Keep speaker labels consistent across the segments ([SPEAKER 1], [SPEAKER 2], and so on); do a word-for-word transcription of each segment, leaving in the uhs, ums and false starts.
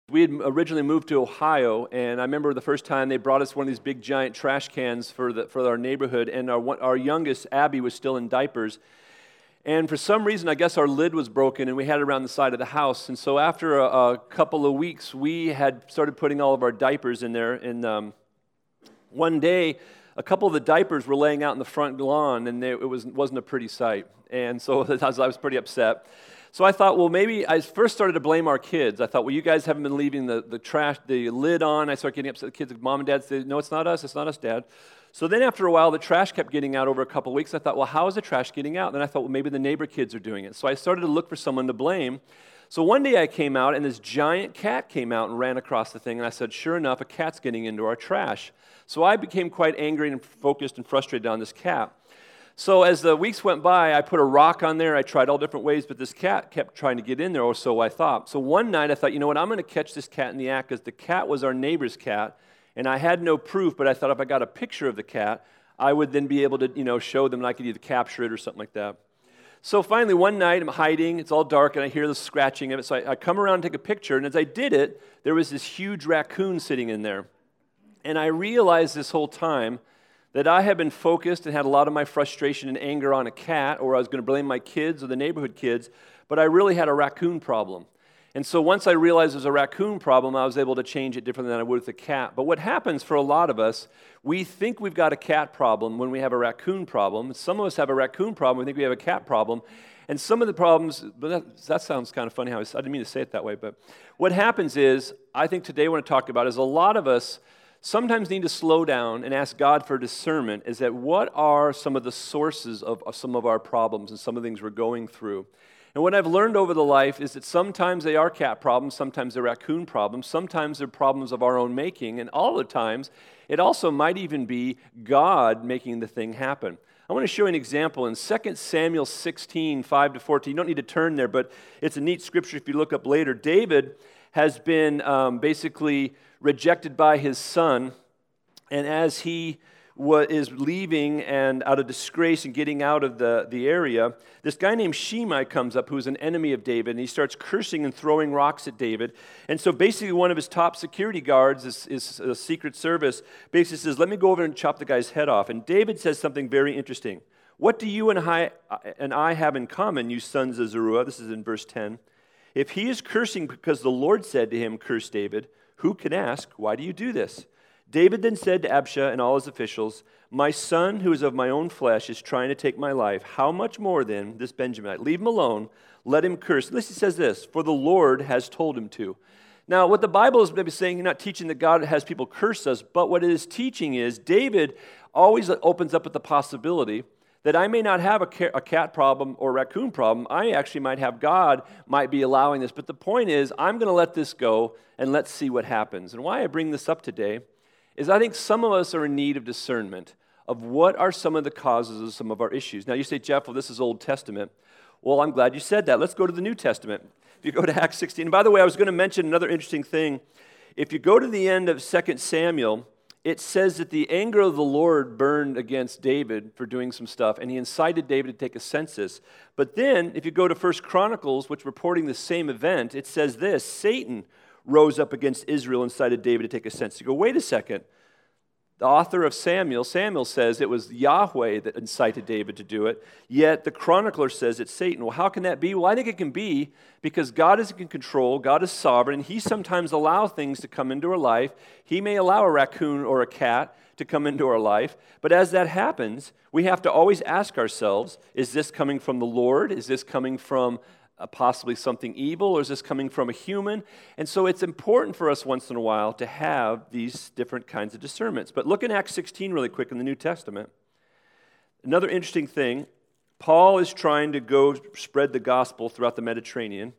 [SPEAKER 1] We had originally moved to Ohio, and I remember the first time they brought us one of these big giant trash cans for the for our neighborhood, and our one- our youngest, Abby, was still in diapers. And for some reason, I guess our lid was broken, and we had it around the side of the house. And so after a, a couple of weeks, we had started putting all of our diapers in there. And um, one day, a couple of the diapers were laying out in the front lawn, and they, it was, wasn't a pretty sight. And so I was, I was pretty upset. So I thought, well, maybe I first started to blame our kids. I thought, well, you guys haven't been leaving the, the trash, the lid on. I started getting upset. The kids, mom and dad said, no, it's not us. It's not us, Dad. So then after a while, the trash kept getting out over a couple of weeks. I thought, well, how is the trash getting out? Then I thought, well, maybe the neighbor kids are doing it. So I started to look for someone to blame. So one day I came out, and this giant cat came out and ran across the thing. And I said, sure enough, a cat's getting into our trash. So I became quite angry and focused and frustrated on this cat. So as the weeks went by, I put a rock on there. I tried all different ways, but this cat kept trying to get in there, or so I thought. So one night I thought, you know what, I'm going to catch this cat in the act, because the cat was our neighbor's cat, and I had no proof, but I thought if I got a picture of the cat, I would then be able to, you know, show them, and I could either capture it or something like that. So finally, one night, I'm hiding. It's all dark, and I hear the scratching of it. So I, I come around and take a picture, and as I did it, there was this huge raccoon sitting in there. And I realized this whole time that I had been focused and had a lot of my frustration and anger on a cat, or I was going to blame my kids or the neighborhood kids, but I really had a raccoon problem. And so once I realized it was a raccoon problem, I was able to change it differently than I would with a cat. But what happens for a lot of us, we think we've got a cat problem when we have a raccoon problem. Some of us have a raccoon problem, we think we have a cat problem. And some of the problems, but that, that sounds kind of funny how I, I didn't mean to say it that way, but what happens is, I think today what I want to talk about is a lot of us sometimes need to slow down and ask God for discernment, is that what are some of the sources of, of some of our problems and some of the things we're going through. And what I've learned over the life is that sometimes they are cat problems, sometimes they're raccoon problems, sometimes they're problems of our own making, and all the times it also might even be God making the thing happen. I want to show you an example in Second Samuel sixteen, five to fourteen. You don't need to turn there, but it's a neat scripture if you look up later. David has been um, basically rejected by his son, and as he wa- is leaving and out of disgrace and getting out of the, the area, this guy named Shimei comes up, who's an enemy of David, and he starts cursing and throwing rocks at David. And so basically one of his top security guards, is, is a Secret Service, basically says, let me go over and chop the guy's head off. And David says something very interesting. What do you and I, and I have in common, you sons of Zeruiah? This is in verse ten. If he is cursing because the Lord said to him, curse David, who can ask, why do you do this? David then said to Abishai and all his officials, my son, who is of my own flesh, is trying to take my life. How much more then, this Benjaminite? Leave him alone, let him curse. Listen, he says this, for the Lord has told him to. Now, what the Bible is maybe saying, you're not teaching that God has people curse us, but what it is teaching is David always opens up with the possibility that I may not have a cat problem or a raccoon problem. I actually might have God might be allowing this. But the point is, I'm going to let this go, and let's see what happens. And why I bring this up today is I think some of us are in need of discernment of what are some of the causes of some of our issues. Now, you say, Jeff, well, this is Old Testament. Well, I'm glad you said that. Let's go to the New Testament. If you go to Acts sixteen. And by the way, I was going to mention another interesting thing. If you go to the end of Second Samuel, it says that the anger of the Lord burned against David for doing some stuff, and he incited David to take a census. But then, if you go to First Chronicles, which reporting the same event, it says this, Satan rose up against Israel and incited David to take a census. You go, wait a second. The author of Samuel, Samuel says it was Yahweh that incited David to do it, yet the chronicler says it's Satan. Well, how can that be? Well, I think it can be because God is in control, God is sovereign, and he sometimes allows things to come into our life. He may allow a raccoon or a cat to come into our life, but as that happens, we have to always ask ourselves, is this coming from the Lord? Is this coming from Uh, possibly something evil, or is this coming from a human? And so it's important for us once in a while to have these different kinds of discernments. But look in Acts sixteen really quick in the New Testament. Another interesting thing, Paul is trying to go spread the gospel throughout the Mediterranean,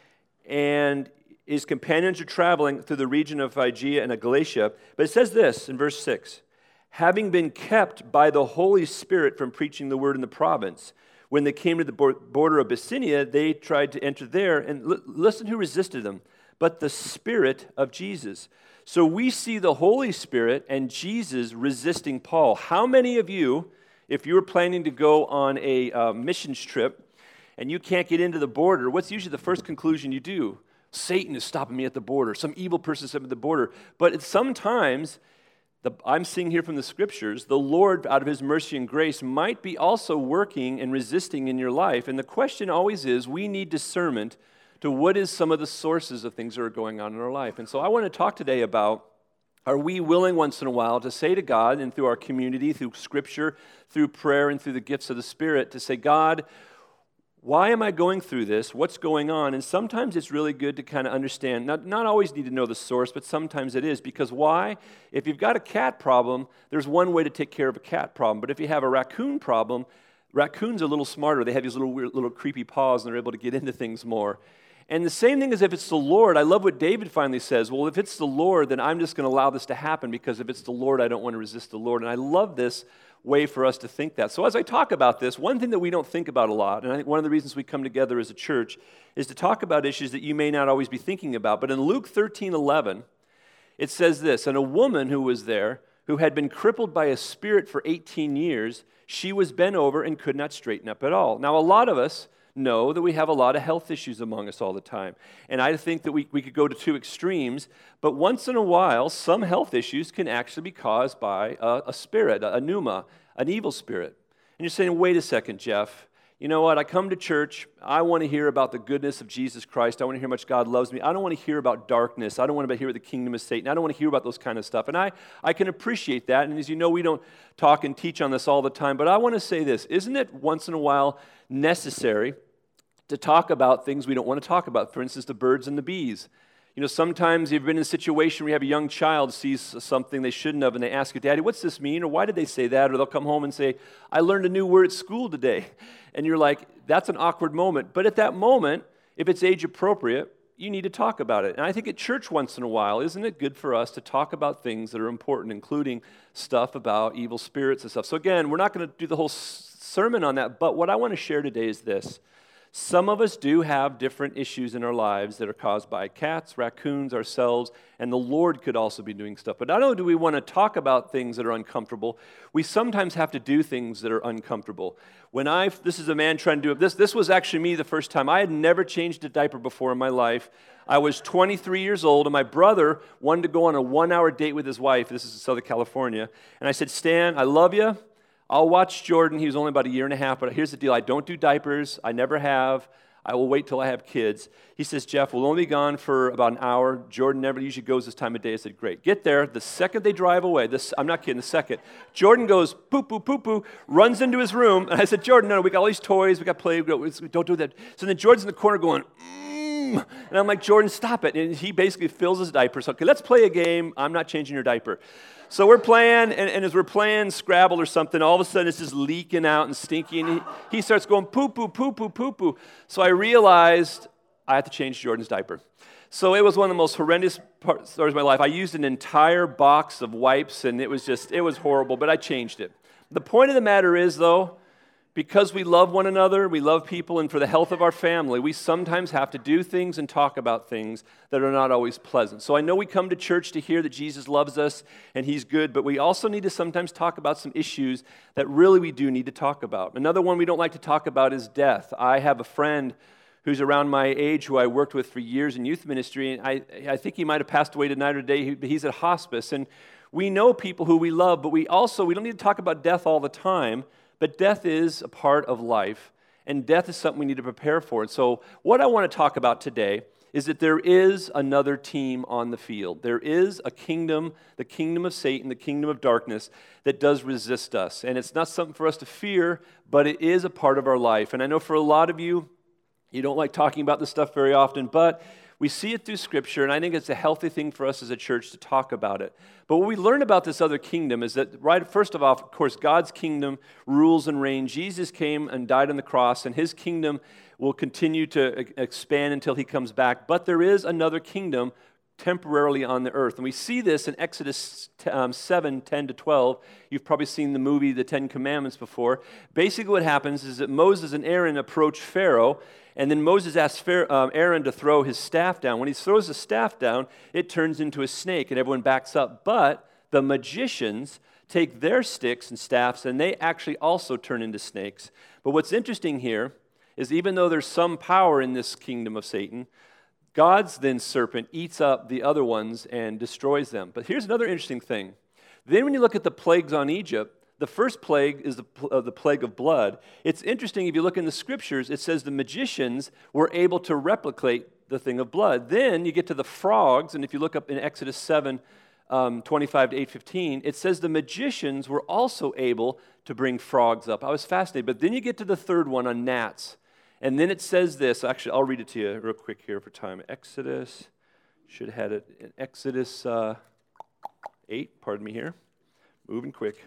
[SPEAKER 1] and his companions are traveling through the region of Phrygia and Galatia. But it says this in verse six, having been kept by the Holy Spirit from preaching the word in the province, when they came to the border of Bithynia, they tried to enter there, and l- listen who resisted them, but the Spirit of Jesus. So we see the Holy Spirit and Jesus resisting Paul. How many of you, if you were planning to go on a uh, missions trip and you can't get into the border, what's usually the first conclusion you do? Satan is stopping me at the border. Some evil person is stopping me at the border. But it's sometimes, the, I'm seeing here from the scriptures, the Lord, out of his mercy and grace, might be also working and resisting in your life. And the question always is, we need discernment to what is some of the sources of things that are going on in our life. And so I want to talk today about, are we willing once in a while to say to God, and through our community, through scripture, through prayer, and through the gifts of the Spirit, to say, God, why am I going through this? What's going on? And sometimes it's really good to kind of understand, not, not always need to know the source, but sometimes it is. Because why? If you've got a cat problem, there's one way to take care of a cat problem. But if you have a raccoon problem, raccoons are a little smarter. They have these little weird, little creepy paws, and they're able to get into things more. And the same thing as if it's the Lord. I love what David finally says. Well, if it's the Lord, then I'm just going to allow this to happen, because if it's the Lord, I don't want to resist the Lord. And I love this way for us to think that. So as I talk about this, one thing that we don't think about a lot, and I think one of the reasons we come together as a church, is to talk about issues that you may not always be thinking about. But in Luke thirteen eleven, it says this, and a woman who was there, who had been crippled by a spirit for eighteen years, she was bent over and could not straighten up at all. Now, a lot of us know that we have a lot of health issues among us all the time. And I think that we, we could go to two extremes, but once in a while, some health issues can actually be caused by a, a spirit, a, a pneuma, an evil spirit. And you're saying, wait a second, Jeff. You know what? I come to church. I want to hear about the goodness of Jesus Christ. I want to hear how much God loves me. I don't want to hear about darkness. I don't want to hear about the kingdom of Satan. I don't want to hear about those kind of stuff. And I, I can appreciate that. And as you know, we don't talk and teach on this all the time. But I want to say this. Isn't it once in a while necessary to talk about things we don't want to talk about? For instance, the birds and the bees. You know, sometimes you've been in a situation where you have a young child sees something they shouldn't have, and they ask you, Daddy, what's this mean? Or why did they say that? Or they'll come home and say, I learned a new word at school today. And you're like, that's an awkward moment. But at that moment, if it's age appropriate, you need to talk about it. And I think at church once in a while, isn't it good for us to talk about things that are important, including stuff about evil spirits and stuff? So again, we're not going to do the whole sermon on that, but what I want to share today is this. Some of us do have different issues in our lives that are caused by cats, raccoons, ourselves, and the Lord could also be doing stuff. But not only do we want to talk about things that are uncomfortable, we sometimes have to do things that are uncomfortable. When I, this is a man trying to do it, this, this was actually me the first time. I had never changed a diaper before in my life. I was twenty-three years old, and my brother wanted to go on a one-hour date with his wife. This is in Southern California. And I said, Stan, I love you. I'll watch Jordan. He was only about a year and a half, but here's the deal. I don't do diapers. I never have. I will wait till I have kids. He says, Jeff, we'll only be gone for about an hour. Jordan never usually goes this time of day. I said, great. Get there. The second they drive away, this, I'm not kidding, the second, Jordan goes, poo, poo, poo, poo, runs into his room. And I said, Jordan, no, no, we got all these toys. We got play. We got, don't do that. So then Jordan's in the corner going, mm. And I'm like, Jordan, stop it. And he basically fills his diaper. So, okay, let's play a game. I'm not changing your diaper. So we're playing, and, and as we're playing Scrabble or something, all of a sudden it's just leaking out and stinky, and he, he starts going poo, poo, poo, poo, poo, poo. So I realized I had to change Jordan's diaper. So it was one of the most horrendous part, stories of my life. I used an entire box of wipes, and it was just, it was horrible, but I changed it. The point of the matter is, though, because we love one another, we love people, and for the health of our family, we sometimes have to do things and talk about things that are not always pleasant. So I know we come to church to hear that Jesus loves us and he's good, but we also need to sometimes talk about some issues that really we do need to talk about. Another one we don't like to talk about is death. I have a friend who's around my age who I worked with for years in youth ministry, and I, I think he might have passed away tonight or today. He, he's at hospice, and we know people who we love, but we also, we don't need to talk about death all the time. But death is a part of life, and death is something we need to prepare for. And so what I want to talk about today is that there is another team on the field. There is a kingdom, the kingdom of Satan, the kingdom of darkness, that does resist us. And it's not something for us to fear, but it is a part of our life. And I know for a lot of you, you don't like talking about this stuff very often, but we see it through Scripture, and I think it's a healthy thing for us as a church to talk about it. But what we learn about this other kingdom is that, right, first of all, of course, God's kingdom rules and reigns. Jesus came and died on the cross, and his kingdom will continue to expand until he comes back. But there is another kingdom temporarily on the earth. And we see this in Exodus um, seven, ten to twelve. You've probably seen the movie The Ten Commandments before. Basically what happens is that Moses and Aaron approach Pharaoh, and then Moses asks Aaron to throw his staff down. When he throws the staff down, it turns into a snake, and everyone backs up. But the magicians take their sticks and staffs, and they actually also turn into snakes. But what's interesting here is even though there's some power in this kingdom of Satan, God's then serpent eats up the other ones and destroys them. But here's another interesting thing. Then when you look at the plagues on Egypt, the first plague is the, uh, the plague of blood. It's interesting, if you look in the scriptures, it says the magicians were able to replicate the thing of blood. Then you get to the frogs, and if you look up in Exodus seven, um, twenty-five to eight fifteen, it says the magicians were also able to bring frogs up. I was fascinated. But then you get to the third one on gnats. And then it says this. Actually, I'll read it to you real quick here for time. Exodus, should have had it in Exodus uh, eight, pardon me here. Moving quick.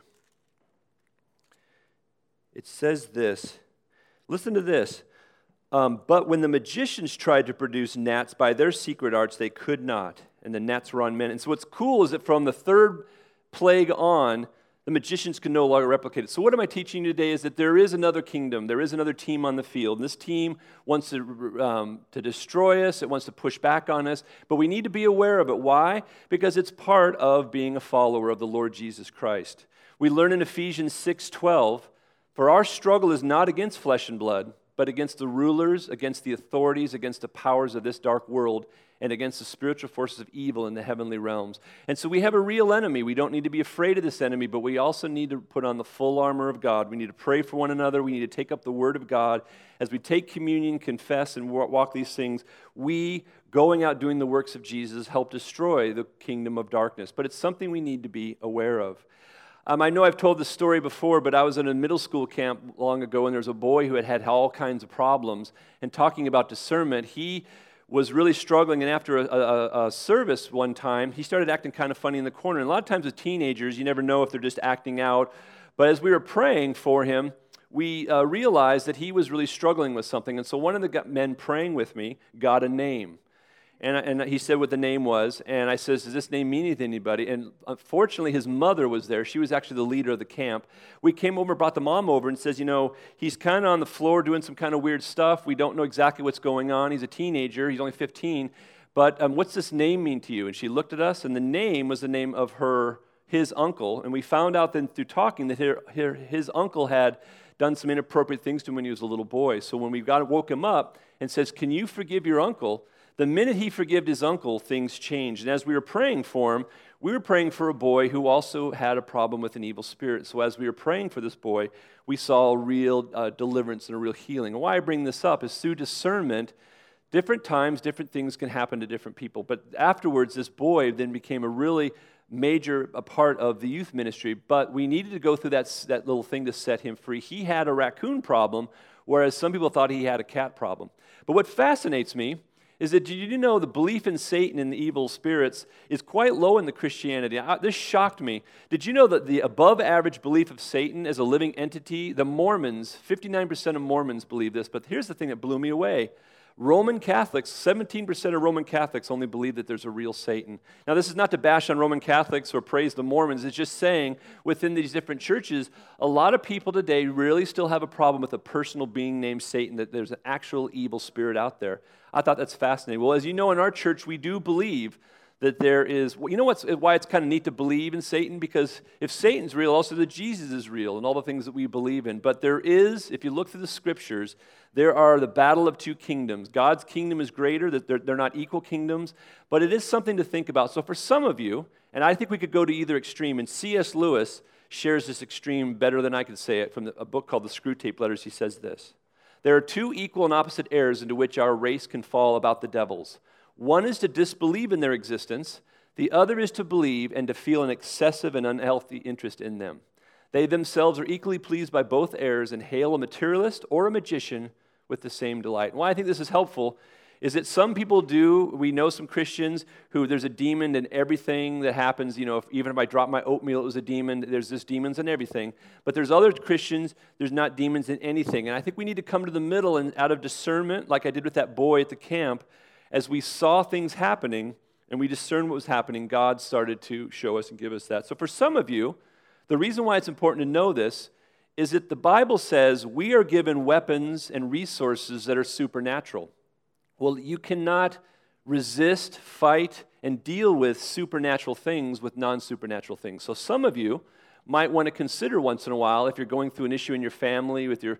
[SPEAKER 1] It says this. Listen to this. Um, but when the magicians tried to produce gnats by their secret arts, they could not. And the gnats were on men. And so what's cool is that from the third plague on, the magicians can no longer replicate it. So what am I teaching you today is that there is another kingdom. There is another team on the field. And this team wants to, um, to destroy us. It wants to push back on us. But we need to be aware of it. Why? Because it's part of being a follower of the Lord Jesus Christ. We learn in Ephesians six twelve, for our struggle is not against flesh and blood, but against the rulers, against the authorities, against the powers of this dark world, and against the spiritual forces of evil in the heavenly realms. And so we have a real enemy. We don't need to be afraid of this enemy, but we also need to put on the full armor of God. We need to pray for one another. We need to take up the word of God. As we take communion, confess, and walk these things, we, going out doing the works of Jesus, help destroy the kingdom of darkness. But it's something we need to be aware of. Um, I know I've told this story before, but I was in a middle school camp long ago, and there was a boy who had had all kinds of problems. And talking about discernment, he was really struggling, and after a, a, a service one time, he started acting kind of funny in the corner. And a lot of times with teenagers, you never know if they're just acting out. But as we were praying for him, we uh, realized that he was really struggling with something. And so one of the men praying with me got a name. And, and he said what the name was, and I says, does this name mean anything to anybody? And unfortunately, his mother was there. She was actually the leader of the camp. We came over, brought the mom over, and says, you know, he's kind of on the floor doing some kind of weird stuff. We don't know exactly what's going on. He's a teenager. He's only fifteen. But um, what's this name mean to you? And she looked at us, and the name was the name of her, his uncle. And we found out then through talking that her, her, his uncle had done some inappropriate things to him when he was a little boy. So when we got woke him up and says, can you forgive your uncle? The minute he forgave his uncle, things changed. And as we were praying for him, we were praying for a boy who also had a problem with an evil spirit. So as we were praying for this boy, we saw a real uh, deliverance and a real healing. And why I bring this up is through discernment, different times, different things can happen to different people. But afterwards, this boy then became a really major a part of the youth ministry. But we needed to go through that, that little thing to set him free. He had a raccoon problem, whereas some people thought he had a cat problem. But what fascinates me is that, did you know the belief in Satan and the evil spirits is quite low in the Christianity? I, this shocked me. Did you know that the above average belief of Satan as a living entity, the Mormons, fifty-nine percent of Mormons believe this, but here's the thing that blew me away. Roman Catholics, seventeen percent of Roman Catholics only believe that there's a real Satan. Now, this is not to bash on Roman Catholics or praise the Mormons. It's just saying within these different churches, a lot of people today really still have a problem with a personal being named Satan, that there's an actual evil spirit out there. I thought that's fascinating. Well, as you know, in our church, we do believe that there is, well, you know what's, why it's kind of neat to believe in Satan? Because if Satan's real, also that Jesus is real and all the things that we believe in. But there is, if you look through the scriptures, there are the battle of two kingdoms. God's kingdom is greater, that they're, they're not equal kingdoms, but it is something to think about. So for some of you, and I think we could go to either extreme, and C S Lewis shares this extreme better than I could say it. From the, a book called The Screwtape Letters, he says this: there are two equal and opposite errors into which our race can fall about the devils. One is to disbelieve in their existence. The other is to believe and to feel an excessive and unhealthy interest in them. They themselves are equally pleased by both errors and hail a materialist or a magician with the same delight. And why I think this is helpful is that some people do, we know some Christians who there's a demon in everything that happens. You know, if, even if I drop my oatmeal, it was a demon. There's just demons in everything. But there's other Christians, there's not demons in anything. And I think we need to come to the middle and out of discernment, like I did with that boy at the camp, as we saw things happening and we discerned what was happening, God started to show us and give us that. So for some of you, the reason why it's important to know this is that the Bible says we are given weapons and resources that are supernatural. Well, you cannot resist, fight, and deal with supernatural things with non-supernatural things. So some of you might want to consider once in a while, if you're going through an issue in your family, with your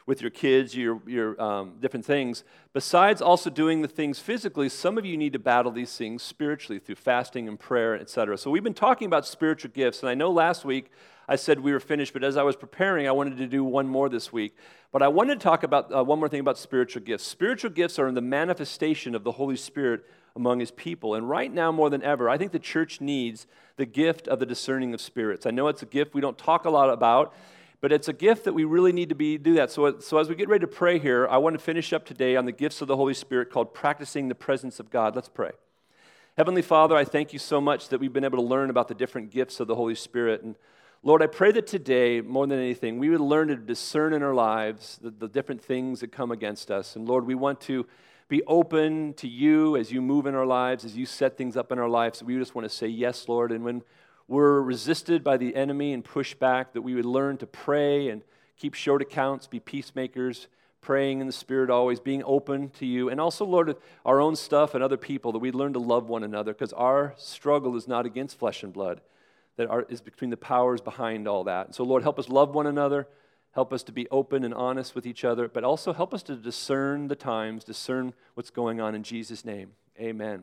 [SPEAKER 1] with your kids, your, your um, different things. Besides also doing the things physically, some of you need to battle these things spiritually through fasting and prayer, et cetera. So we've been talking about spiritual gifts, and I know last week I said we were finished, but as I was preparing, I wanted to do one more this week. But I wanted to talk about uh, one more thing about spiritual gifts. Spiritual gifts are the manifestation of the Holy Spirit among His people. And right now, more than ever, I think the church needs the gift of the discerning of spirits. I know it's a gift we don't talk a lot about, but it's a gift that we really need to be do that. So, so as we get ready to pray here, I want to finish up today on the gifts of the Holy Spirit called practicing the presence of God. Let's pray. Heavenly Father, I thank you so much that we've been able to learn about the different gifts of the Holy Spirit. And Lord, I pray that today, more than anything, we would learn to discern in our lives the, the different things that come against us. And Lord, we want to be open to you as you move in our lives, as you set things up in our lives. We just want to say yes, Lord. And when we're resisted by the enemy and pushed back, that we would learn to pray and keep short accounts, be peacemakers, praying in the Spirit always, being open to you. And also, Lord, our own stuff and other people, that we'd learn to love one another, because our struggle is not against flesh and blood, that are, is between the powers behind all that. And so, Lord, help us love one another, help us to be open and honest with each other, but also help us to discern the times, discern what's going on in Jesus' name. Amen.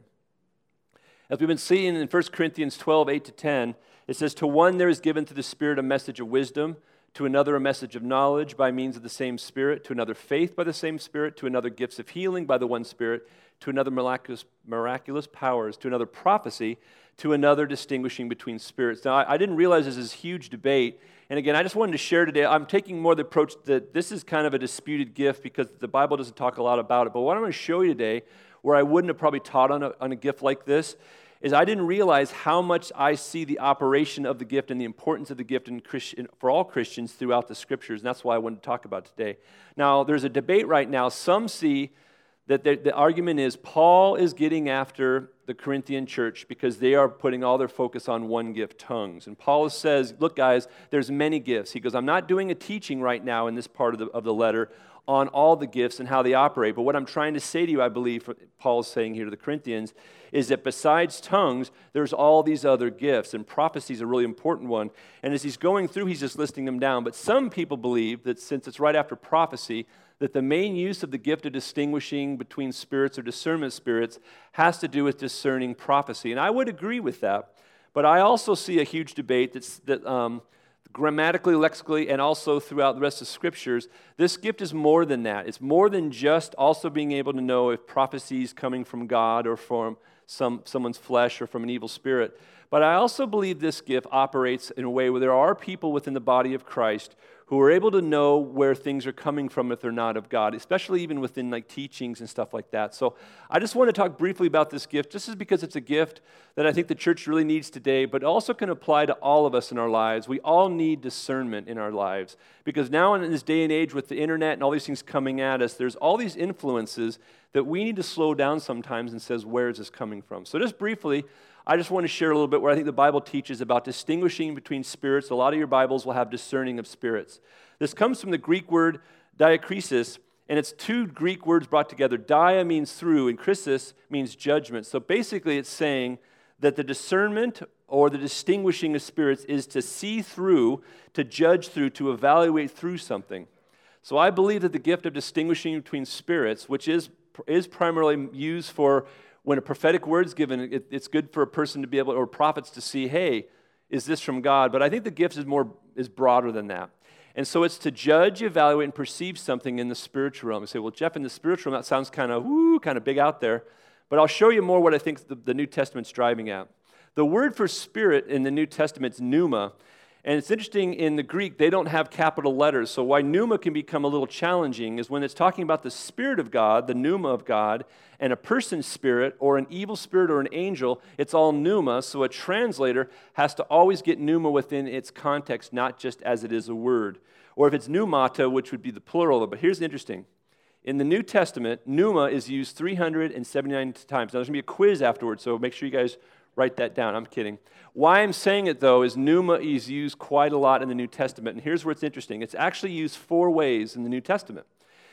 [SPEAKER 1] As we've been seeing in First Corinthians twelve, eight to ten, it says, "To one there is given through the Spirit a message of wisdom, to another a message of knowledge by means of the same Spirit, to another faith by the same Spirit, to another gifts of healing by the one Spirit, to another miraculous, miraculous powers, to another prophecy, to another distinguishing between spirits." Now, I, I didn't realize this is a huge debate. And again, I just wanted to share today, I'm taking more the approach that this is kind of a disputed gift because the Bible doesn't talk a lot about it. But what I'm going to show you today, where I wouldn't have probably taught on a, on a gift like this, is I didn't realize how much I see the operation of the gift and the importance of the gift in Christian, for all Christians throughout the Scriptures, and that's why I wanted to talk about it today. Now, there's a debate right now. Some see that the, the argument is Paul is getting after the Corinthian church because they are putting all their focus on one gift, tongues. And Paul says, look, guys, there's many gifts. He goes, I'm not doing a teaching right now in this part of the, of the letter on all the gifts and how they operate. But what I'm trying to say to you, I believe, Paul is saying here to the Corinthians, is that besides tongues, there's all these other gifts, and prophecy is a really important one. And as he's going through, he's just listing them down. But some people believe that since it's right after prophecy, that the main use of the gift of distinguishing between spirits or discernment spirits has to do with discerning prophecy. And I would agree with that. But I also see a huge debate that's, that um, grammatically, lexically, and also throughout the rest of Scriptures, this gift is more than that. It's more than just also being able to know if prophecy is coming from God or from some someone's flesh or from an evil spirit. But I also believe this gift operates in a way where there are people within the body of Christ who are able to know where things are coming from if they're not of God, especially even within like teachings and stuff like that. So I just want to talk briefly about this gift, just as because it's a gift that I think the church really needs today, but also can apply to all of us in our lives. We all need discernment in our lives, because now in this day and age with the internet and all these things coming at us, there's all these influences that we need to slow down sometimes and says, where is this coming from? So just briefly, I just want to share a little bit where I think the Bible teaches about distinguishing between spirits. A lot of your Bibles will have discerning of spirits. This comes from the Greek word diakrisis, and it's two Greek words brought together. Dia means through, and krisis means judgment. So basically it's saying that the discernment or the distinguishing of spirits is to see through, to judge through, to evaluate through something. So I believe that the gift of distinguishing between spirits, which is, is primarily used for when a prophetic word's given, it, it's good for a person to be able, or prophets to see, hey, is this from God? But I think the gift is more is broader than that. And so it's to judge, evaluate, and perceive something in the spiritual realm. You say, well, Jeff, in the spiritual realm, that sounds kind of, woo, kind of big out there. But I'll show you more what I think the, the New Testament's driving at. The word for spirit in the New Testament is pneuma. And it's interesting, in the Greek, they don't have capital letters. So why pneuma can become a little challenging is when it's talking about the Spirit of God, the pneuma of God, and a person's spirit, or an evil spirit, or an angel, it's all pneuma. So a translator has to always get pneuma within its context, not just as it is a word. Or if it's pneumata, which would be the plural. But here's interesting. In the New Testament, pneuma is used three hundred seventy-nine times. Now, there's going to be a quiz afterwards, so make sure you guys write that down. I'm kidding. Why I'm saying it, though, is pneuma is used quite a lot in the New Testament. And here's where it's interesting. It's actually used four ways in the New Testament.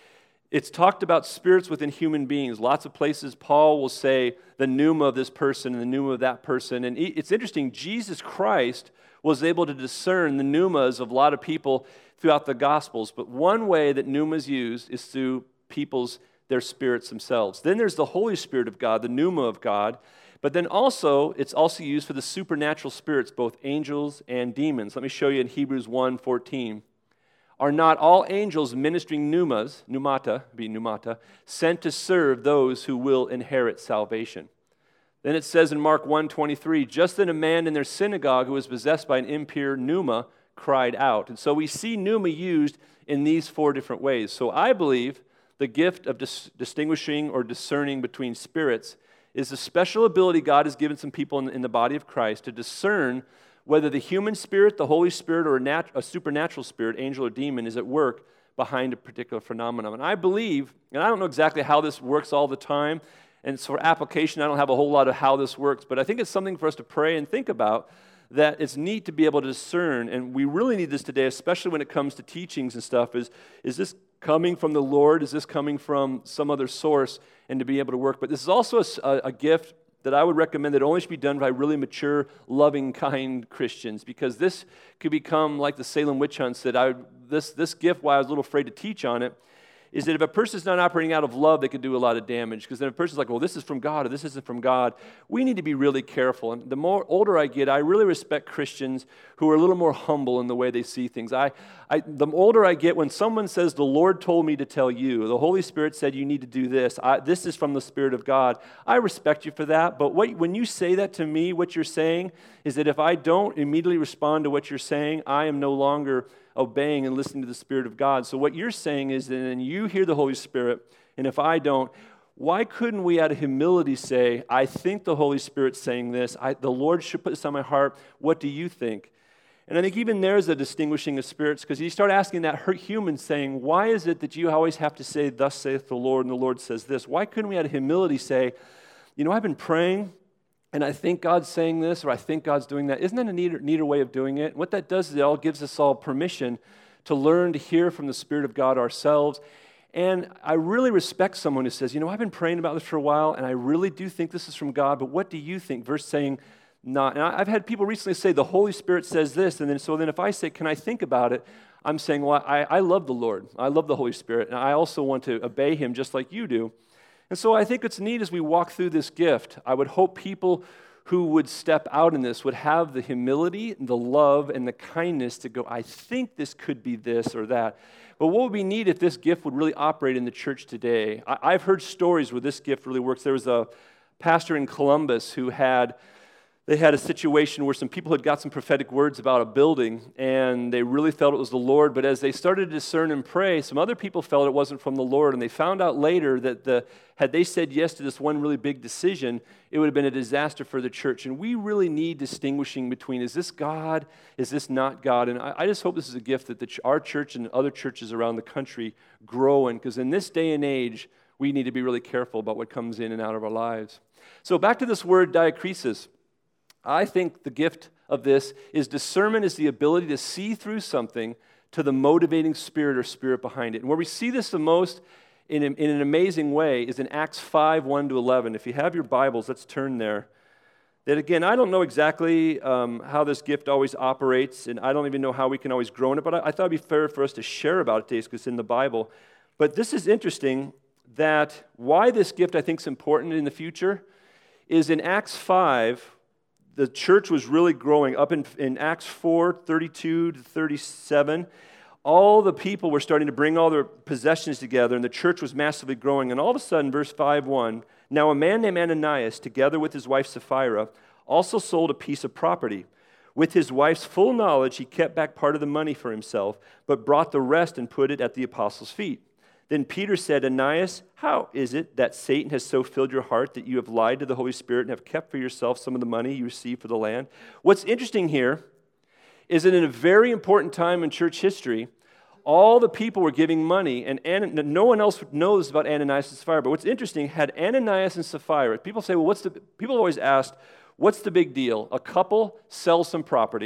[SPEAKER 1] It's talked about spirits within human beings. Lots of places Paul will say the pneuma of this person and the pneuma of that person. And it's interesting, Jesus Christ was able to discern the pneumas of a lot of people throughout the Gospels. But one way that pneuma is used is through people's, their spirits themselves. Then there's the Holy Spirit of God, the pneuma of God. But then also, it's also used for the supernatural spirits, both angels and demons. Let me show you in Hebrews one fourteen. Are not all angels ministering pneumas, pneumata, be pneumata, sent to serve those who will inherit salvation? Then it says in Mark one twenty-three, just then a man in their synagogue who was possessed by an impure pneuma cried out. And so we see pneuma used in these four different ways. So I believe the gift of dis- distinguishing or discerning between spirits is a special ability God has given some people in, in the body of Christ to discern whether the human spirit, the Holy Spirit, or a, nat- a supernatural spirit, angel or demon, is at work behind a particular phenomenon. And I believe, and I don't know exactly how this works all the time, and so for application, I don't have a whole lot of how this works, but I think it's something for us to pray and think about, that it's neat to be able to discern, and we really need this today, especially when it comes to teachings and stuff, is, is this coming from the Lord? Is this coming from some other source? And to be able to work. But this is also a, a gift that I would recommend that only should be done by really mature, loving, kind Christians, because this could become like the Salem witch hunts that I would, this, this gift, why I was a little afraid to teach on it, is that if a person's not operating out of love, they could do a lot of damage. Because then if a person's like, well, this is from God or this isn't from God, we need to be really careful. And the more older I get, I really respect Christians who are a little more humble in the way they see things. I, I, the older I get, when someone says, the Lord told me to tell you, the Holy Spirit said you need to do this, I, this is from the Spirit of God, I respect you for that. But what, when you say that to me, what you're saying is that if I don't immediately respond to what you're saying, I am no longer obeying and listening to the Spirit of God. So what you're saying is that then you hear the Holy Spirit, and if I don't, why couldn't we out of humility say, I think the Holy Spirit's saying this, I, the Lord should put this on my heart, what do you think? And I think even there's a distinguishing of spirits, because you start asking that human saying, why is it that you always have to say, thus saith the Lord, and the Lord says this? Why couldn't we out of humility say, you know, I've been praying, and I think God's saying this, or I think God's doing that. Isn't that a neater, neater way of doing it? What that does is it all gives us all permission to learn to hear from the Spirit of God ourselves. And I really respect someone who says, you know, I've been praying about this for a while, and I really do think this is from God, but what do you think? Verse saying, not. And I've had people recently say, the Holy Spirit says this, and then so then if I say, can I think about it? I'm saying, well, I, I love the Lord. I love the Holy Spirit, and I also want to obey Him just like you do. And so I think it's neat as we walk through this gift. I would hope people who would step out in this would have the humility, the love, and the kindness to go, I think this could be this or that. But what would be neat if this gift would really operate in the church today? I, I've heard stories where this gift really works. There was a pastor in Columbus who had They had a situation where some people had got some prophetic words about a building, and they really felt it was the Lord. But as they started to discern and pray, some other people felt it wasn't from the Lord, and they found out later that the had they said yes to this one really big decision, it would have been a disaster for the church. And we really need distinguishing between, is this God? Is this not God? And I, I just hope this is a gift that the, our church and other churches around the country grow in, because in this day and age, we need to be really careful about what comes in and out of our lives. So back to this word diakrisis. I think the gift of this is discernment is the ability to see through something to the motivating spirit or spirit behind it. And where we see this the most in, a, in an amazing way is in Acts five, one to eleven. If you have your Bibles, let's turn there. That again, I don't know exactly um, how this gift always operates, and I don't even know how we can always grow in it, but I, I thought it would be fair for us to share about it today because it's in the Bible. But this is interesting that why this gift I think is important in the future is in Acts five, the church was really growing. Up in, in Acts four, thirty-two to thirty-seven, all the people were starting to bring all their possessions together, and the church was massively growing. And all of a sudden, verse five one, now a man named Ananias, together with his wife Sapphira, also sold a piece of property. With his wife's full knowledge, he kept back part of the money for himself, but brought the rest and put it at the apostles' feet. Then Peter said, Ananias, how is it that Satan has so filled your heart that you have lied to the Holy Spirit and have kept for yourself some of the money you received for the land? What's interesting here is that in a very important time in church history, all the people were giving money, and An- no one else knows about Ananias and Sapphira. But what's interesting, had Ananias and Sapphira, people say, well, what's the, people always asked, what's the big deal? A couple sells some property.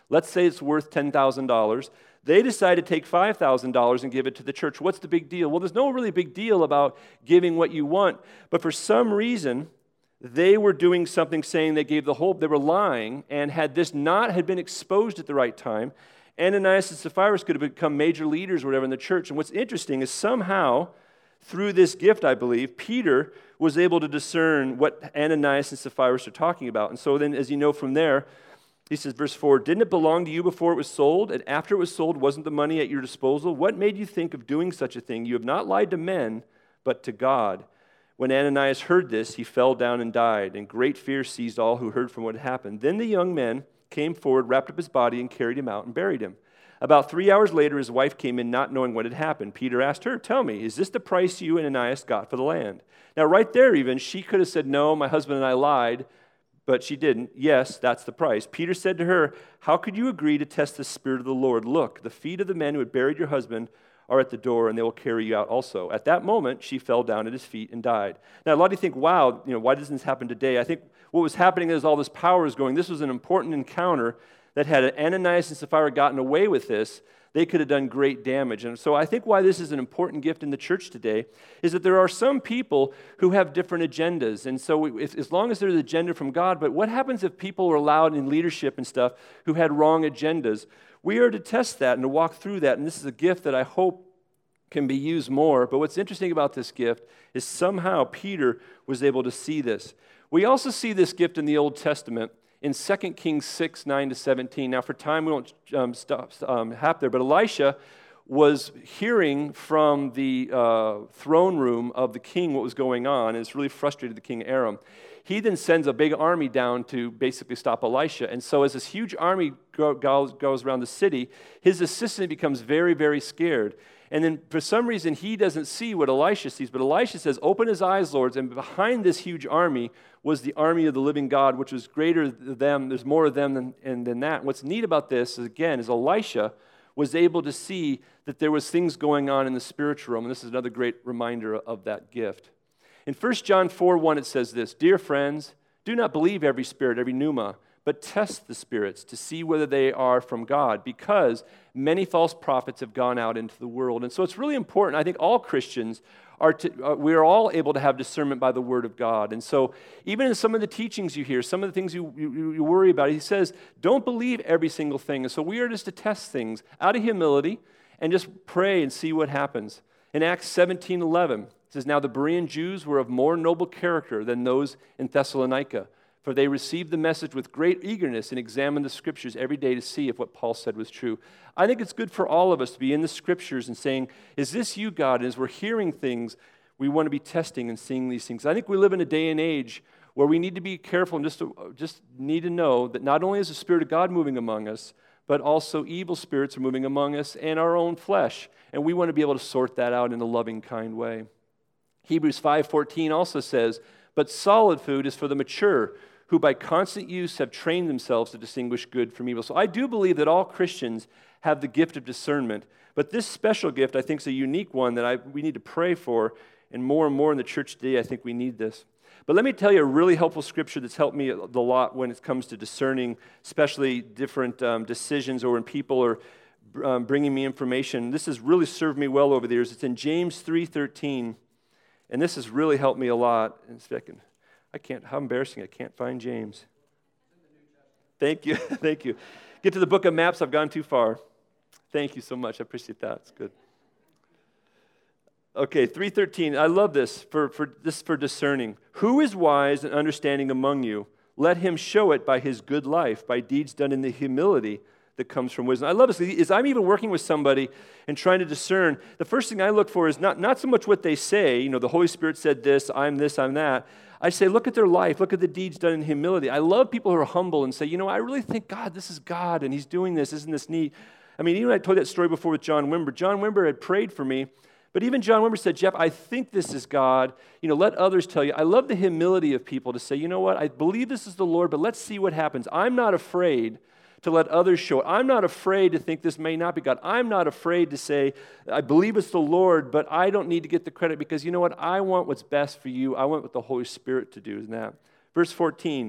[SPEAKER 1] Let's say it's worth ten thousand dollars. They decide to take five thousand dollars and give it to the church. What's the big deal? Well, there's no really big deal about giving what you want. But for some reason, they were doing something saying they gave the whole, they were lying, and had this not had been exposed at the right time, Ananias and Sapphira could have become major leaders or whatever in the church. And what's interesting is somehow, through this gift, I believe, Peter was able to discern what Ananias and Sapphira are talking about. And so then, as you know from there, he says, verse four, didn't it belong to you before it was sold? And after it was sold, wasn't the money at your disposal? What made you think of doing such a thing? You have not lied to men, but to God. When Ananias heard this, he fell down and died, and great fear seized all who heard from what had happened. Then the young men came forward, wrapped up his body, and carried him out and buried him. About three hours later, his wife came in, not knowing what had happened. Peter asked her, tell me, is this the price you and Ananias got for the land? Now, right there even, she could have said, no, my husband and I lied, but she didn't. Yes, that's the price. Peter said to her, how could you agree to test the Spirit of the Lord? Look, the feet of the men who had buried your husband are at the door, and they will carry you out also. At that moment, she fell down at his feet and died. Now, a lot of you think, wow, you know, why doesn't this happen today? I think what was happening is all this power is going. This was an important encounter that had Ananias and Sapphira gotten away with this, they could have done great damage. And so I think why this is an important gift in the church today is that there are some people who have different agendas. And so if, as long as there's an agenda from God, but what happens if people are allowed in leadership and stuff who had wrong agendas? We are to test that and to walk through that. And this is a gift that I hope can be used more. But what's interesting about this gift is somehow Peter was able to see this. We also see this gift in the Old Testament in Second Kings six, nine to seventeen. Now, for time, we won't um, stop um, hap there, but Elisha was hearing from the uh, throne room of the king what was going on, and it's really frustrated the king Aram. He then sends a big army down to basically stop Elisha. And so as this huge army go, goes, goes around the city, his assistant becomes very, very scared. And then for some reason, he doesn't see what Elisha sees. But Elisha says, open his eyes, Lords. And behind this huge army was the army of the living God, which was greater than them. There's more of them than, and, than that. And what's neat about this, is, again, is Elisha was able to see that there was things going on in the spiritual realm. And this is another great reminder of that gift. In First John four one, it says this, dear friends, do not believe every spirit, every pneuma, but test the spirits to see whether they are from God, because many false prophets have gone out into the world. And so it's really important. I think all Christians are to, uh, we are all able to have discernment by the Word of God. And so even in some of the teachings you hear, some of the things you, you, you worry about, he says, don't believe every single thing. And so we are just to test things out of humility and just pray and see what happens. In Acts seventeen eleven, it says, now the Berean Jews were of more noble character than those in Thessalonica, for they received the message with great eagerness and examined the Scriptures every day to see if what Paul said was true. I think it's good for all of us to be in the Scriptures and saying, is this you, God? And as we're hearing things, we want to be testing and seeing these things. I think we live in a day and age where we need to be careful and just, to, just need to know that not only is the Spirit of God moving among us, but also evil spirits are moving among us and our own flesh. And we want to be able to sort that out in a loving, kind way. Hebrews five fourteen also says, but solid food is for the mature, who by constant use have trained themselves to distinguish good from evil. So I do believe that all Christians have the gift of discernment, but this special gift I think is a unique one that I, we need to pray for, and more and more in the church today I think we need this. But let me tell you a really helpful scripture that's helped me a lot when it comes to discerning, especially different um, decisions or when people are um, bringing me information. This has really served me well over the years. It's in James three thirteen. And this has really helped me a lot. In a second, I can't, how embarrassing, I can't find James. Thank you, thank you. Get to the book of maps, I've gone too far. Thank you so much, I appreciate that, it's good. Okay, three thirteen, I love this, for, for this for discerning. Who is wise and understanding among you? Let him show it by his good life, by deeds done in the humility that comes from wisdom. I love this. Is I'm even working with somebody and trying to discern, the first thing I look for is not, not so much what they say, you know, the Holy Spirit said this, I'm this, I'm that. I say, look at their life, look at the deeds done in humility. I love people who are humble and say, you know, I really think, God, this is God, and he's doing this, isn't this neat? I mean, even I told that story before with John Wimber. John Wimber had prayed for me, but even John Wimber said, Jeff, I think this is God. You know, let others tell you. I love the humility of people to say, you know what, I believe this is the Lord, but let's see what happens. I'm not afraid to let others show it. I'm not afraid to think this may not be God. I'm not afraid to say, I believe it's the Lord, but I don't need to get the credit because you know what? I want what's best for you. I want what the Holy Spirit to do, isn't that? Verse fourteen,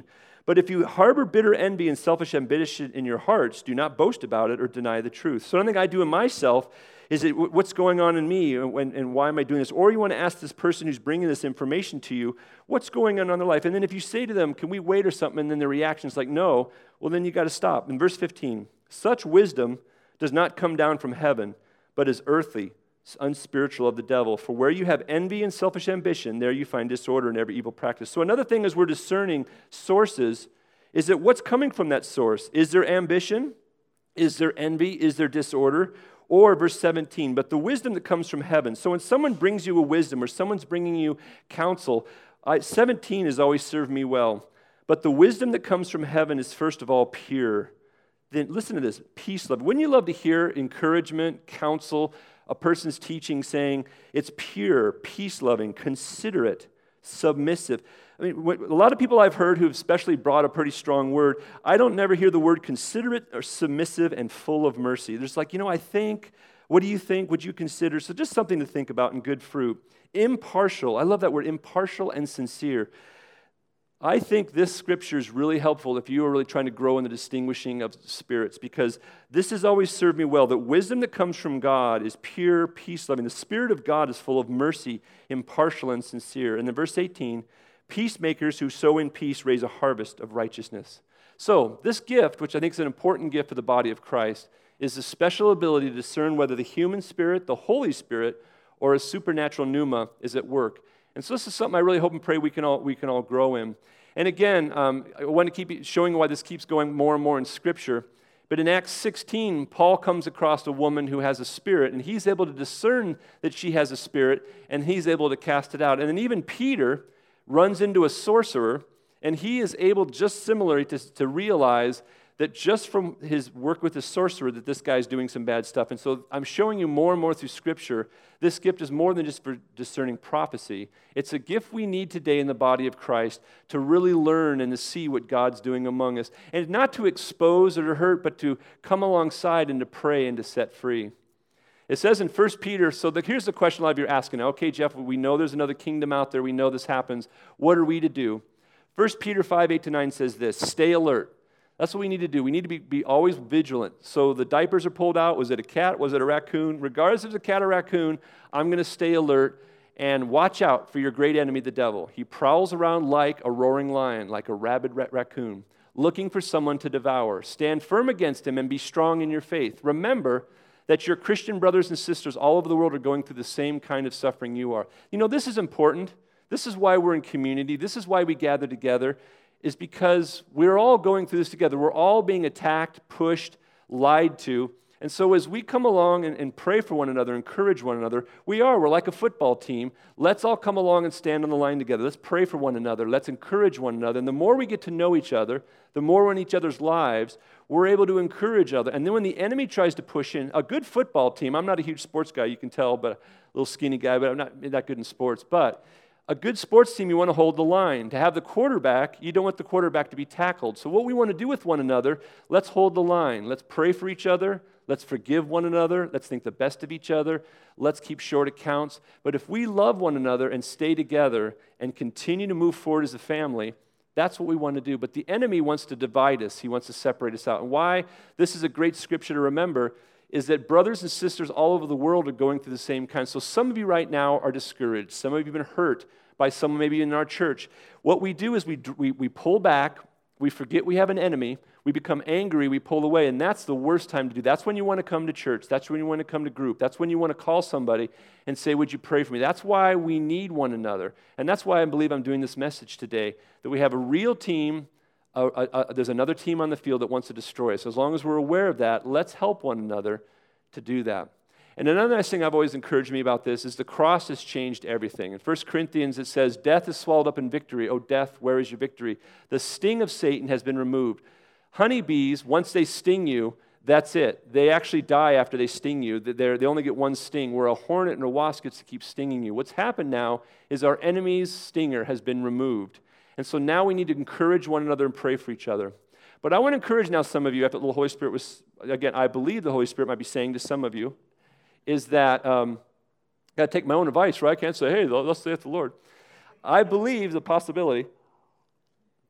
[SPEAKER 1] But if you harbor bitter envy and selfish ambition in your hearts, do not boast about it or deny the truth. So something I do in myself is it, what's going on in me and, and why am I doing this? Or you want to ask this person who's bringing this information to you, what's going on in their life? And then if you say to them, can we wait or something? And then the reaction is like, no, well, then you got to stop. In verse fifteen, such wisdom does not come down from heaven, but is earthly, unspiritual of the devil. For where you have envy and selfish ambition, there you find disorder and every evil practice. So another thing as we're discerning sources is that what's coming from that source? Is there ambition? Is there envy? Is there disorder? Or verse seventeen, but the wisdom that comes from heaven. So when someone brings you a wisdom or someone's bringing you counsel, I, seventeen has always served me well. But the wisdom that comes from heaven is first of all pure. Then listen to this, peace love. Wouldn't you love to hear encouragement, counsel, a person's teaching saying it's pure, peace-loving, considerate, submissive. I mean, a lot of people I've heard who've especially brought a pretty strong word, I don't never hear the word considerate or submissive and full of mercy. There's like, you know, I think, what do you think, would you consider? So just something to think about and good fruit. Impartial, I love that word, impartial and sincere. I think this scripture is really helpful if you are really trying to grow in the distinguishing of spirits, because this has always served me well, that wisdom that comes from God is pure, peace-loving. The Spirit of God is full of mercy, impartial and sincere. And then verse eighteen, peacemakers who sow in peace raise a harvest of righteousness. So this gift, which I think is an important gift for the body of Christ, is the special ability to discern whether the human spirit, the Holy Spirit, or a supernatural pneuma is at work. And so this is something I really hope and pray we can all we can all grow in. And again, um, I want to keep showing why this keeps going more and more in Scripture. But in Acts sixteen, Paul comes across a woman who has a spirit, and he's able to discern that she has a spirit, and he's able to cast it out. And then even Peter runs into a sorcerer, and he is able, just similarly, to, to realize that just from his work with the sorcerer that this guy's doing some bad stuff. And so I'm showing you more and more through Scripture, this gift is more than just for discerning prophecy. It's a gift we need today in the body of Christ to really learn and to see what God's doing among us. And not to expose or to hurt, but to come alongside and to pray and to set free. It says in First Peter, so the, here's the question a lot of you are asking. Okay, Jeff, we know there's another kingdom out there. We know this happens. What are we to do? First Peter five, eight to nine says this, stay alert. That's what we need to do. We need to be, be always vigilant. So the diapers are pulled out. Was it a cat? Was it a raccoon? Regardless if it's a cat or raccoon, I'm going to stay alert and watch out for your great enemy, the devil. He prowls around like a roaring lion, like a rabid ra- raccoon, looking for someone to devour. Stand firm against him and be strong in your faith. Remember that your Christian brothers and sisters all over the world are going through the same kind of suffering you are. You know, this is important. This is why we're in community. This is why we gather together. Is because we're all going through this together. We're all being attacked, pushed, lied to. And so as we come along and, and pray for one another, encourage one another, we are. We're like a football team. Let's all come along and stand on the line together. Let's pray for one another. Let's encourage one another. And the more we get to know each other, the more we're in each other's lives, we're able to encourage other. And then when the enemy tries to push in, a good football team, I'm not a huge sports guy, you can tell, but a little skinny guy, but I'm not that good in sports. But a good sports team, you want to hold the line. To have the quarterback, you don't want the quarterback to be tackled. So what we want to do with one another, let's hold the line. Let's pray for each other. Let's forgive one another. Let's think the best of each other. Let's keep short accounts. But if we love one another and stay together and continue to move forward as a family, that's what we want to do. But the enemy wants to divide us. He wants to separate us out. And why this is a great scripture to remember is that brothers and sisters all over the world are going through the same kind. So some of you right now are discouraged. Some of you have been hurt by someone maybe in our church. What we do is we, we, we pull back, we forget we have an enemy, we become angry, we pull away, and that's the worst time to do. That's when you want to come to church. That's when you want to come to group. That's when you want to call somebody and say, would you pray for me? That's why we need one another. And that's why I believe I'm doing this message today, that we have a real team. Uh, uh, uh, there's another team on the field that wants to destroy us. As long as we're aware of that, let's help one another to do that. And another nice thing I've always encouraged me about this is the cross has changed everything. In First Corinthians it says, death is swallowed up in victory. Oh, death, where is your victory? The sting of Satan has been removed. Honeybees, once they sting you, that's it. They actually die after they sting you. They're, they only get one sting, where a hornet and a wasp gets to keep stinging you. What's happened now is our enemy's stinger has been removed. And so now we need to encourage one another and pray for each other. But I want to encourage now some of you, after the Holy Spirit was, again, I believe the Holy Spirit might be saying to some of you, is that, um, got to take my own advice, right? I can't say, hey, let's say it to the Lord. I believe the possibility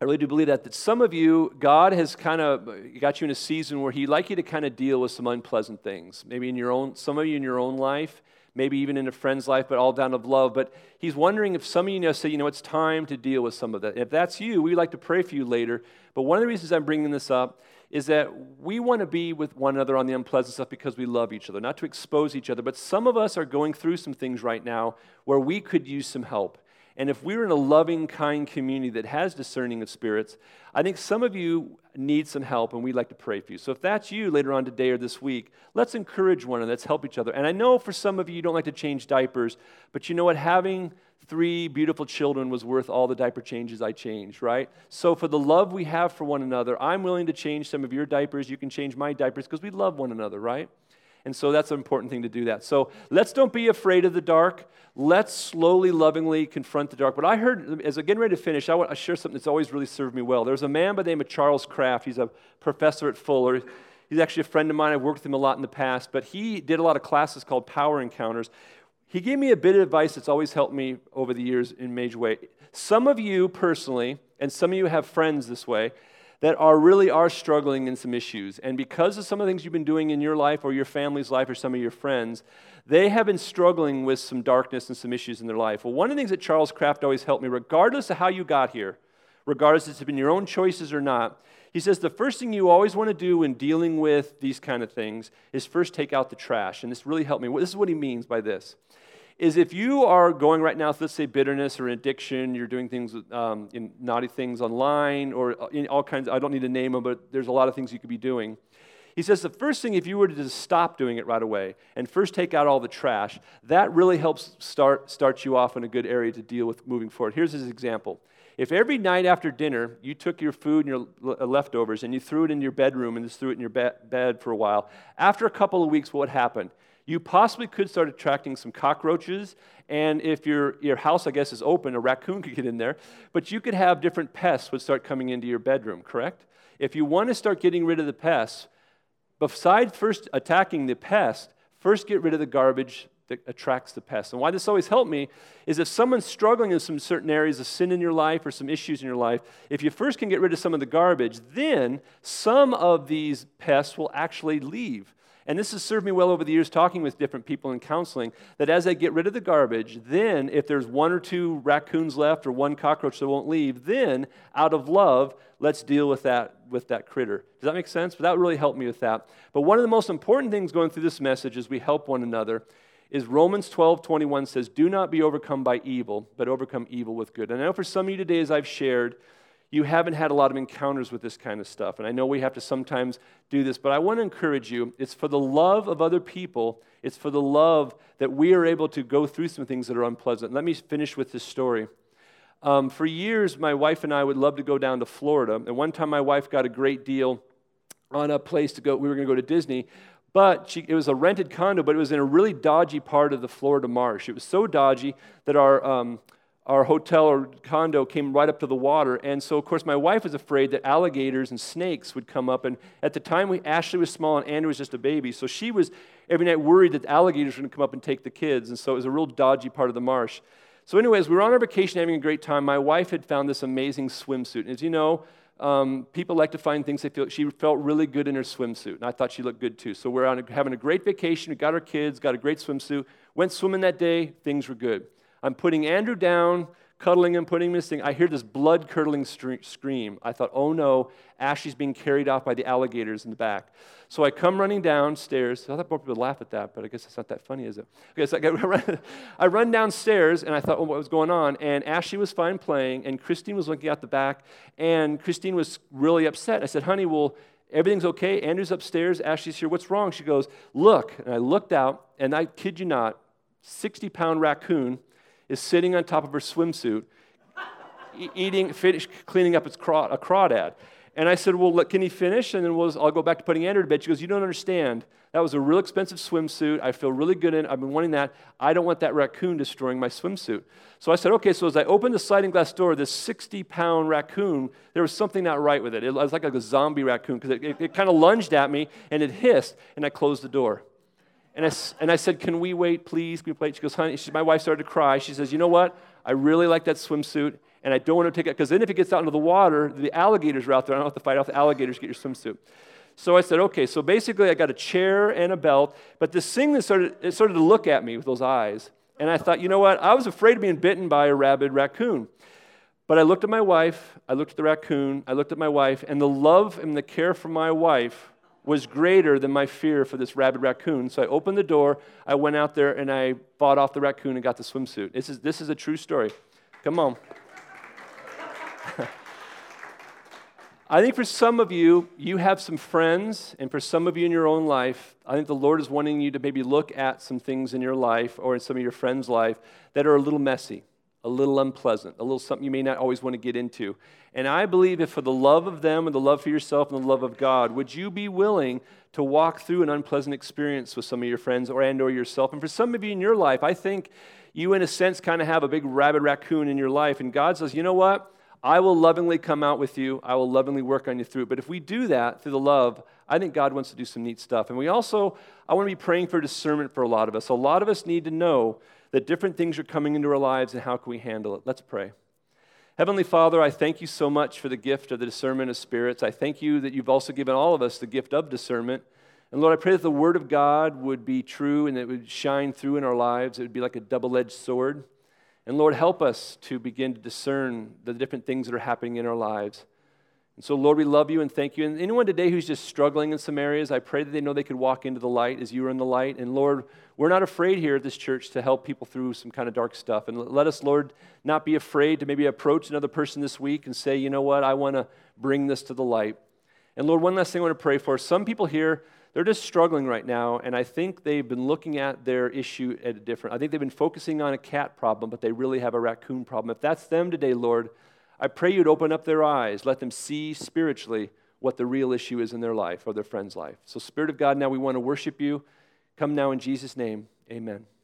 [SPEAKER 1] I really do believe that, that some of you, God has kind of got you in a season where He'd like you to kind of deal with some unpleasant things. Maybe in your own, some of you in your own life, maybe even in a friend's life, but all down of love. But He's wondering if some of you know, say, you know, it's time to deal with some of that. If that's you, we'd like to pray for you later. But one of the reasons I'm bringing this up is that we want to be with one another on the unpleasant stuff because we love each other, not to expose each other. But some of us are going through some things right now where we could use some help. And if we're in a loving, kind community that has discerning of spirits, I think some of you need some help, and we'd like to pray for you. So if that's you later on today or this week, let's encourage one another. Let's help each other. And I know for some of you, you don't like to change diapers, but you know what? Having three beautiful children was worth all the diaper changes I changed, right? So for the love we have for one another, I'm willing to change some of your diapers. You can change my diapers because we love one another, right? And so that's an important thing to do that. So let's don't be afraid of the dark. Let's slowly, lovingly confront the dark. But I heard, as I'm getting ready to finish, I want to share something that's always really served me well. There's a man by the name of Charles Kraft. He's a professor at Fuller. He's actually a friend of mine. I've worked with him a lot in the past. But he did a lot of classes called Power Encounters. He gave me a bit of advice that's always helped me over the years in a major way. Some of you personally, and some of you have friends this way, that are really are struggling in some issues. And because of some of the things you've been doing in your life or your family's life or some of your friends, they have been struggling with some darkness and some issues in their life. Well, one of the things that Charles Kraft always helped me, regardless of how you got here, regardless if it's been your own choices or not, he says the first thing you always want to do when dealing with these kind of things is first take out the trash. And this really helped me. This is what he means by this. Is if you are going right now, let's say bitterness or addiction, you're doing things, um, in naughty things online or in all kinds, I don't need to name them, but there's a lot of things you could be doing. He says the first thing, if you were to just stop doing it right away and first take out all the trash, that really helps start, start you off in a good area to deal with moving forward. Here's his example. If every night after dinner you took your food and your leftovers and you threw it in your bedroom and just threw it in your be- bed for a while, after a couple of weeks, what would happen? You possibly could start attracting some cockroaches, and if your, your house, I guess, is open, a raccoon could get in there, but you could have different pests would start coming into your bedroom, correct? If you want to start getting rid of the pests, besides first attacking the pest, first get rid of the garbage that attracts the pests. And why this always helped me is if someone's struggling in some certain areas of sin in your life or some issues in your life, if you first can get rid of some of the garbage, then some of these pests will actually leave. And this has served me well over the years talking with different people in counseling, that as I get rid of the garbage, then if there's one or two raccoons left or one cockroach that won't leave, then out of love, let's deal with that with that critter. Does that make sense? But that really helped me with that. But one of the most important things going through this message as we help one another is Romans twelve twenty-one says, do not be overcome by evil, but overcome evil with good. And I know for some of you today, as I've shared, you haven't had a lot of encounters with this kind of stuff. And I know we have to sometimes do this, but I want to encourage you. It's for the love of other people. It's for the love that we are able to go through some things that are unpleasant. Let me finish with this story. Um, for years, my wife and I would love to go down to Florida. And one time my wife got a great deal on a place to go. We were going to go to Disney. But she, it was a rented condo, but it was in a really dodgy part of the Florida marsh. It was so dodgy that our... Um, Our hotel or condo came right up to the water, and so, of course, my wife was afraid that alligators and snakes would come up, and at the time, we, Ashley was small and Andrew was just a baby, so she was every night worried that alligators were going to come up and take the kids, and so it was a real dodgy part of the marsh. So anyways, we were on our vacation having a great time. My wife had found this amazing swimsuit, and as you know, um, people like to find things they feel. She felt really good in her swimsuit, and I thought she looked good too. So we're on a, having a great vacation. We got our kids, got a great swimsuit, went swimming that day, things were good. I'm putting Andrew down, cuddling him, putting him in this thing. I hear this blood-curdling scream. I thought, oh no, Ashley's being carried off by the alligators in the back. So I come running downstairs. I thought people would laugh at that, but I guess it's not that funny, is it? Okay, so I, got, I run downstairs, and I thought, oh, what was going on? And Ashley was fine playing, and Christine was looking out the back, and Christine was really upset. I said, honey, well, everything's okay. Andrew's upstairs. Ashley's here. What's wrong? She goes, look. And I looked out, and I kid you not, sixty-pound raccoon is sitting on top of her swimsuit, e- eating, finish, cleaning up its craw- a crawdad. And I said, well, look, can he finish? And then we'll, I'll go back to putting Andrew to bed. She goes, you don't understand. That was a real expensive swimsuit. I feel really good in it. I've been wanting that. I don't want that raccoon destroying my swimsuit. So I said, okay. So as I opened the sliding glass door, this sixty-pound raccoon, there was something not right with it. It was like a zombie raccoon because it, it, it kind of lunged at me, and it hissed, and I closed the door. And I, and I said, can we wait, please? Can we wait? She goes, honey, she, my wife started to cry. She says, you know what? I really like that swimsuit, and I don't want to take it, because then if it gets out into the water, the alligators are out there. I don't have to fight off the alligators to get your swimsuit. So I said, okay, so basically I got a chair and a belt, but this thing that started, it started to look at me with those eyes. And I thought, you know what? I was afraid of being bitten by a rabid raccoon. But I looked at my wife, I looked at the raccoon, I looked at my wife, and the love and the care for my wife was greater than my fear for this rabid raccoon. So I opened the door, I went out there, and I fought off the raccoon and got the swimsuit. This is, this is a true story. Come on. I think for some of you, you have some friends, and for some of you in your own life, I think the Lord is wanting you to maybe look at some things in your life or in some of your friends' life that are a little messy, a little unpleasant, a little something you may not always want to get into. And I believe if for the love of them and the love for yourself and the love of God, would you be willing to walk through an unpleasant experience with some of your friends or and or yourself? And for some of you in your life, I think you in a sense kind of have a big rabid raccoon in your life, and God says, you know what? I will lovingly come out with you. I will lovingly work on you through it. But if we do that through the love, I think God wants to do some neat stuff. And we also, I want to be praying for discernment for a lot of us. A lot of us need to know that different things are coming into our lives and how can we handle it. Let's pray. Heavenly Father, I thank you so much for the gift of the discernment of spirits. I thank you that you've also given all of us the gift of discernment. And Lord, I pray that the Word of God would be true and it would shine through in our lives. It would be like a double-edged sword. And Lord, help us to begin to discern the different things that are happening in our lives. And so, Lord, we love you and thank you. And anyone today who's just struggling in some areas, I pray that they know they could walk into the light as you are in the light. And Lord, we're not afraid here at this church to help people through some kind of dark stuff. And let us, Lord, not be afraid to maybe approach another person this week and say, you know what, I want to bring this to the light. And Lord, one last thing I want to pray for. Some people here, they're just struggling right now, and I think they've been looking at their issue at a different. I think they've been focusing on a cat problem, but they really have a raccoon problem. If that's them today, Lord, I pray you'd open up their eyes, let them see spiritually what the real issue is in their life or their friend's life. So, Spirit of God, now we want to worship you. Come now in Jesus' name, amen.